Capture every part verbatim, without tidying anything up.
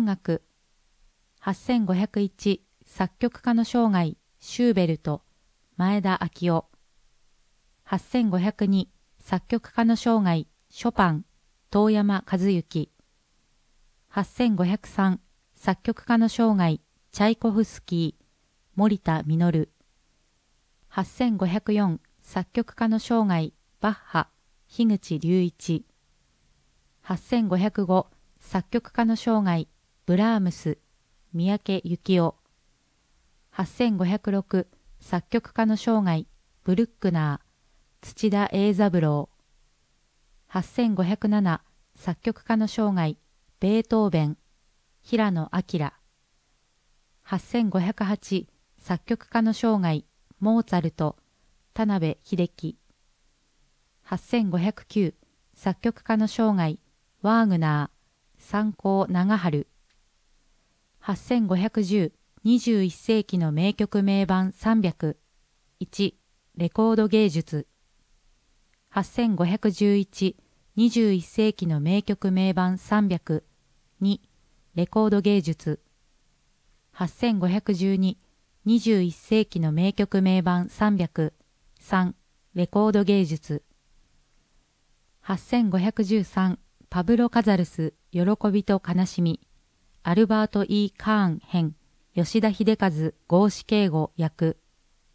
楽。はっせんごひゃくいち作曲家の生涯シューベルト、前田昭夫。はっせんごひゃくに作曲家の生涯ショパン、遠山和之。はっせんごひゃくさん作曲家の生涯チャイコフスキー、森田実。はっせんごひゃくよん作曲家の生涯バッハ、樋口隆一。はっせんごひゃくご作曲家の生涯ブラームス、三宅幸雄。はっせんごひゃくろく作曲家の生涯ブルックナー、土田栄三郎。はっせんごひゃくなな作曲家の生涯ベートーベン、平野彰。はっせんごひゃくはち作曲家の生涯モーツァルト、田辺秀樹。はっせんごひゃくきゅう作曲家の生涯ワーグナー、三幸長春。はっせんごひゃくじゅうにじゅういっ世紀の名曲名盤さんびゃくいちレコード芸術。はっせんごひゃくじゅういちにじゅういっ世紀の名曲名盤さんびゃくにレコード芸術。はっせんごひゃくじゅうににじゅういっ世紀の名曲名盤さんびゃくさんレコード芸術。はっせんごひゃくじゅうさんパブロ・カザルス喜びと悲しみ、アルバート・イー・カーン編吉田秀和合詞敬語訳。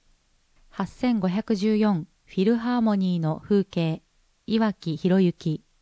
はっせんごひゃくじゅうよんフィルハーモニーの風景岩城博之。